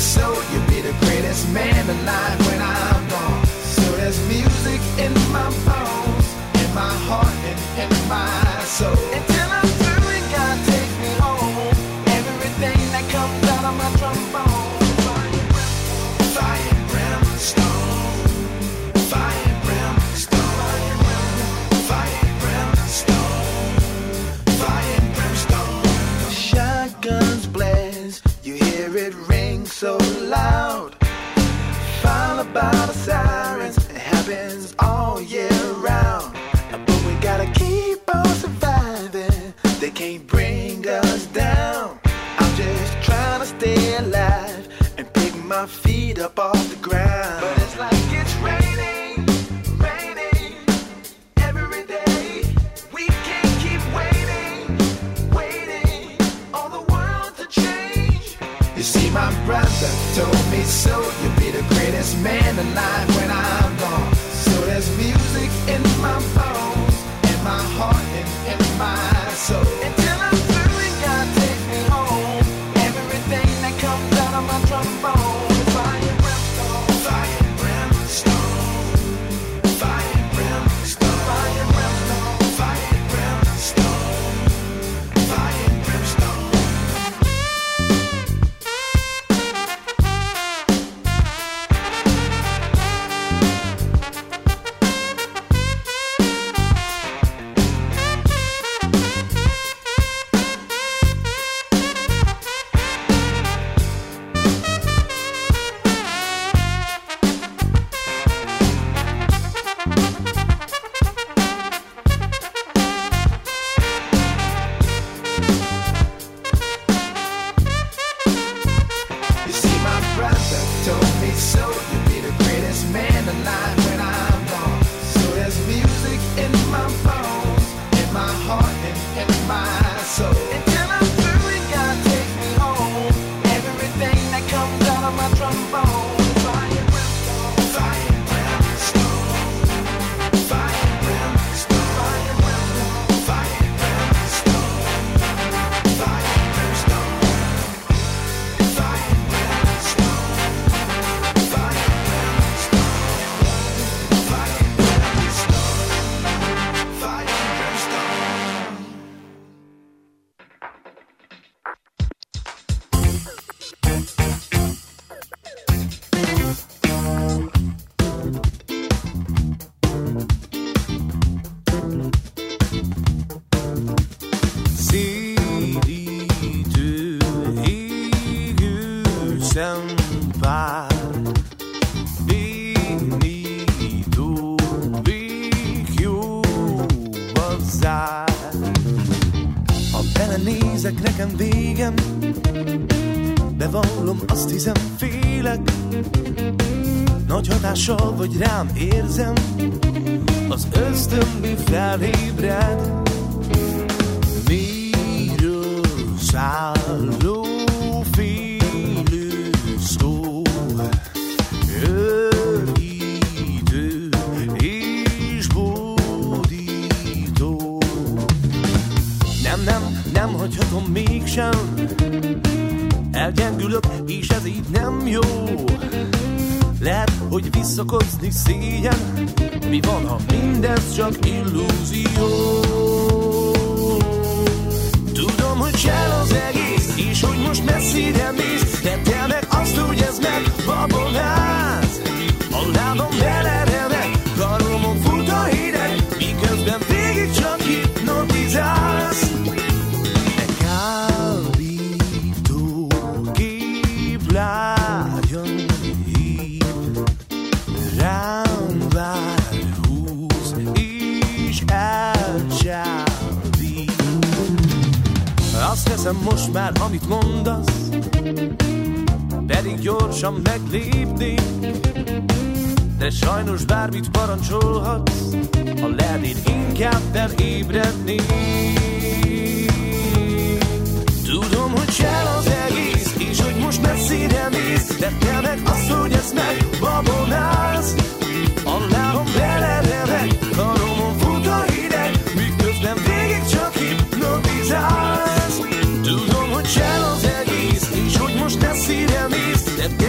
so. You'll be the greatest man alive when I'm gone. So there's music in my bones, in my heart and in my soul. Until I'm through and God takes me home. Everything that comes out of my trombone. Fire and brimstone. Fire and brimstone. Fire and brimstone. Fire and brimstone. Shotguns blast, you hear it ring so loud. Followed by the sirens, it happens all year round. But we gotta keep on surviving, they can't bring us down. I'm just trying to stay alive and pick my feet up off the ground. But it's like it's raining, raining every day. We can't keep waiting, waiting on the world to change. You see, my brother told me so. You'll be the greatest man alive when I'm gone. So there's music in my bones, in my heart and in my soul. Until I'm through and God takes me home. Everything that comes out of my trombone. Fire and brimstone. Fire and brimstone. Fire and brimstone. Fire and brimstone. Fire and brimstone. Fire and brimstone. Belenézek, nekem végem, bevallom, azt hiszem, félek. Nagy hatással vagy rám, érzem, az ösztönből felébred. Miről szálló félő szó, örítő és bódító. Nem hagyhatom mégsem, elgyengülök, és ez így nem jó. Lehet, hogy visszakozni szégyen, mi van, ha mindez csak illúzió? Tudom, hogy csel az egész, és hogy most messzire mész, de te meg azt, hogy ez megbabonáz. A lábam beleremeg, karomon fut a hideg, miközben végig csak hipnotizálsz. De kábító kép lágyan hív, rám vár, húz és elcsábít. Azt teszem most már, amit mondasz, pedig gyorsan meglépnék, de sajnos bármit parancsolhatsz, ha lehet, én inkább felébrednék. Tudom, hogy csel az egész, és hogy most messzire mész, de te meg azt, hogy ezt megbabonálsz. A lábam beleremeg, karomon fut a hideg, miközben végig csak hipnotizálsz. Tudom, hogy csel az egész, és hogy most messzire mész, de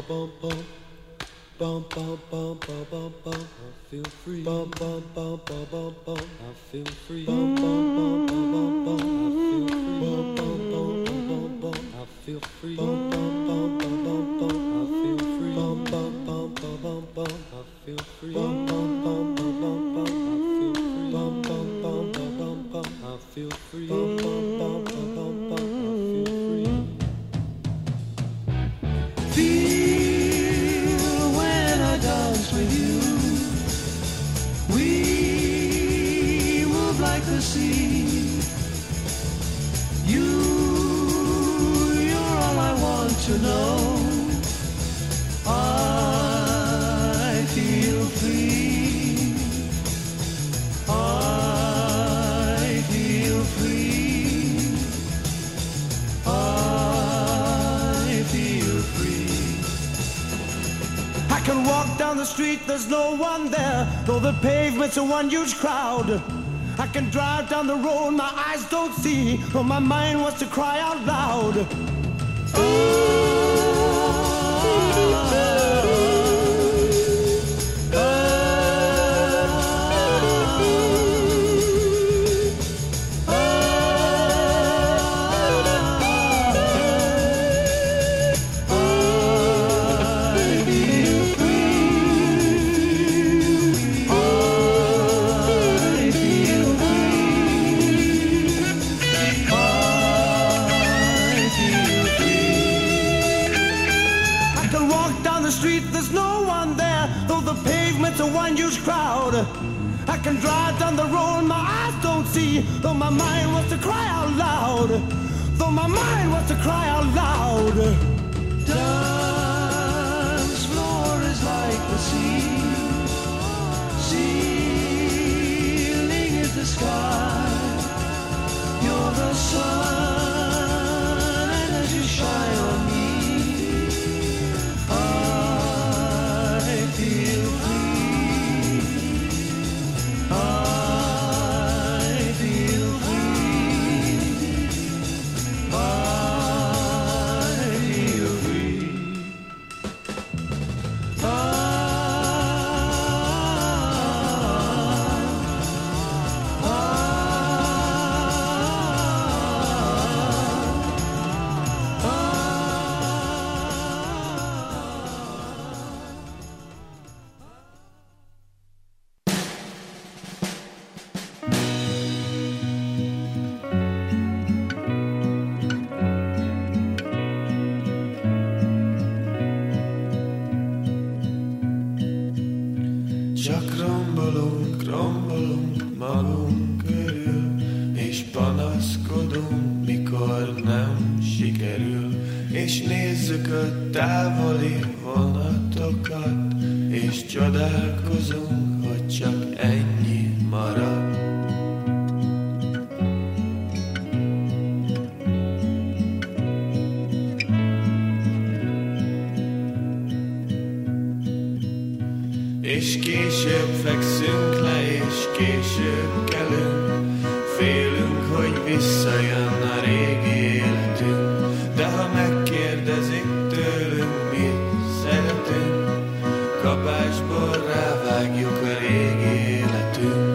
Bum bum bum bum bum bum, I feel free. Bum bum bum bum bum bum, I feel free. Bum bum bum bum bum bum, I feel free. Bum bum bum bum bum, I feel free. Bum bum bum bum bum, I feel free. Bum bum bum bum bum, I feel free. Bum bum bum bum bum, I feel free. Bum bum bum bum bum, I feel free. Feel when I dance with you, we move like the sea. You're all I want to know. I feel free. I feel free. I feel free. I can walk down the street, there's no one there, though the pavement's a one huge crowd. I can drive down the road, my eyes don't see, but my mind wants to cry out loud. There's no one there, though the pavement's a one huge crowd. I can drive down the road, my eyes don't see, though my mind wants to cry out loud. Though my mind wants to cry out loud. Dance floor is like the sea. Ceiling is the sky. You're the sun, and as you shine on me, és nézzük a távoli vonatokat, és csodálkozunk, hogy csak ennyi marad. És később fekszünk le, és később kelünk, félünk, hogy visszajön a régi életünk. De ha megkérdezik tőlünk, mit szeretünk, kapásból rávágjuk a régi életünk.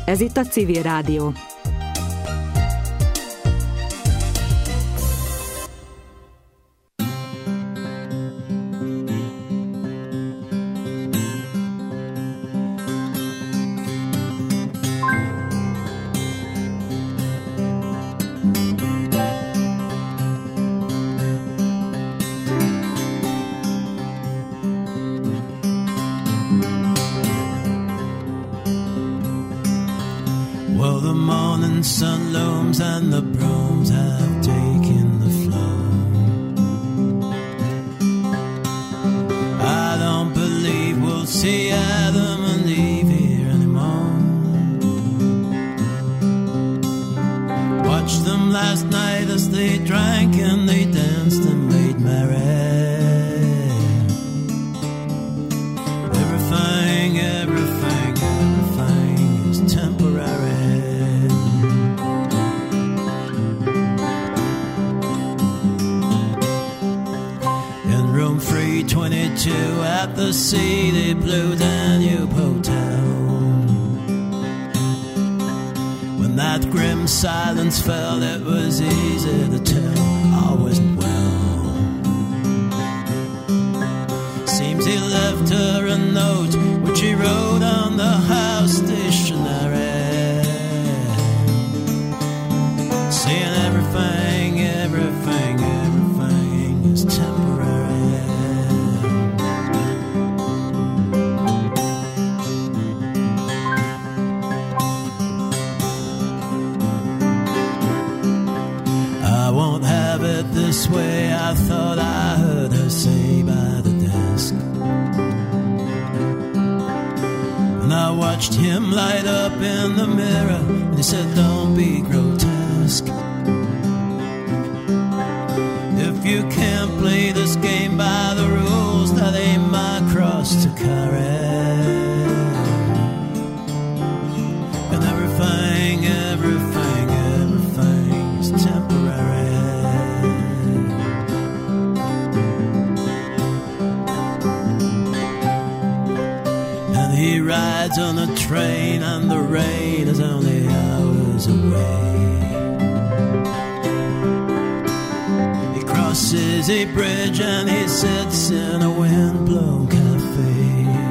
Ez itt a Civil Rádió. Well, the morning sun looms and the brooms have taken the floor. I don't believe we'll see Adam and Eve here anymore. Watched them last night as they drank and they danced and made merry. Everything, everything, everything is temporary. In room 322 at the City Blue Danube Hotel, when that grim silence fell, it was easy to tell I wasn't well. Seems he left her a note which he wrote on the house stationery, saying everything, everything, everything is temporary. I won't have it this way, I thought I heard her say by the desk. And I watched him light up in the mirror, and he said, don't be grotesque. If you can't play this game by the rules, that ain't my cross to carry. And everything, everything, everything is temporary. And he rides on a train and the rain is only hours away. He crosses a bridge and he sits in a wind-blown cafe.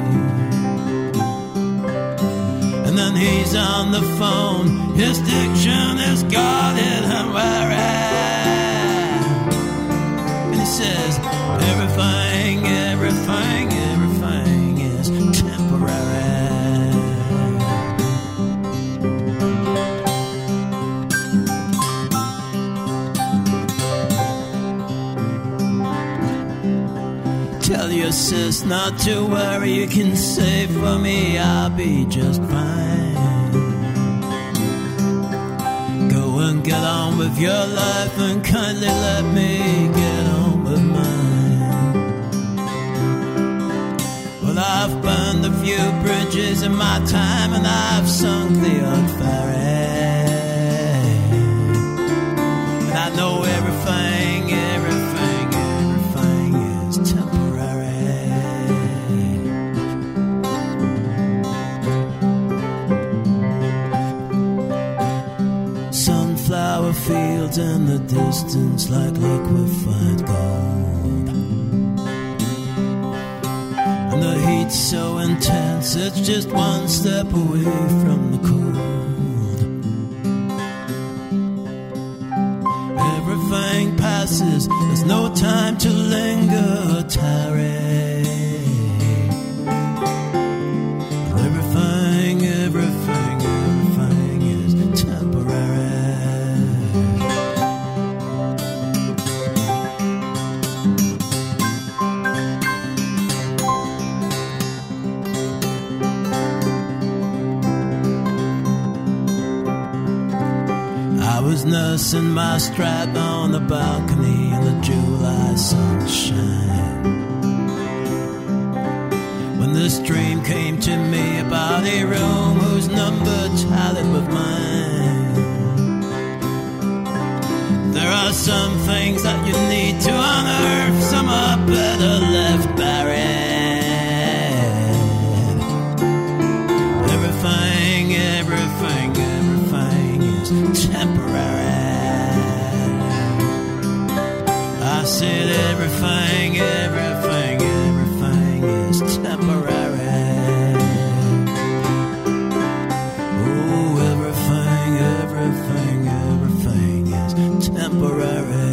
And then he's on the phone, his diction is guarded and wary. And he says, everything, everything, everything is temporary. Tell your sis not to worry, you can say for me I'll be just fine. Go and get on with your life and kindly let me get on with mine. Well, I've burned a few bridges in my time and I've sunk the odd ferry. And I know everything, everything, everything is temporary. Sunflower fields in the distance like liquefied gold. And the heat's so intense, it's just one step away from the cold. Everything passes, there's no time to linger or tarry. Everything, everything, everything is temporary. I was nursing my strap on the balcony in the July sunshine, when this dream came to me about a room whose number tallied with mine. There are some things that you need to unearth, some are better left buried. Everything, everything, everything is temporary. Oh, everything is temporary.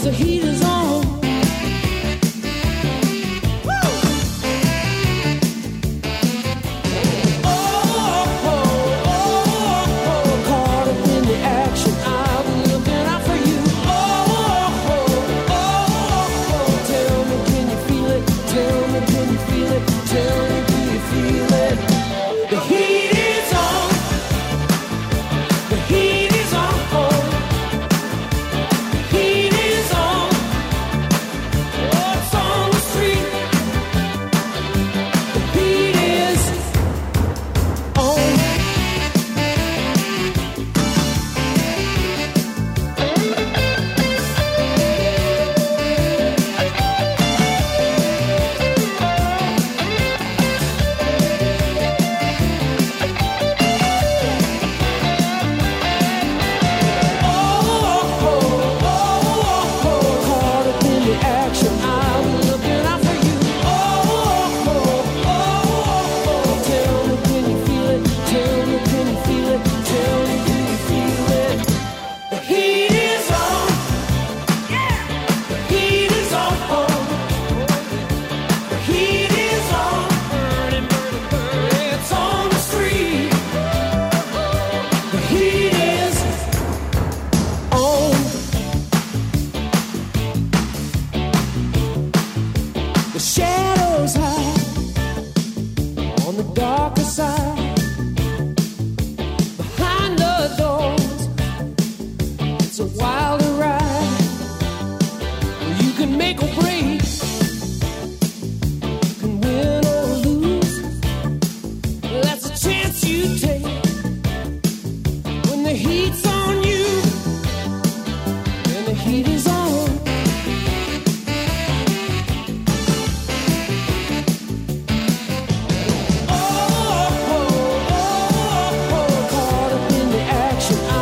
Heat is on.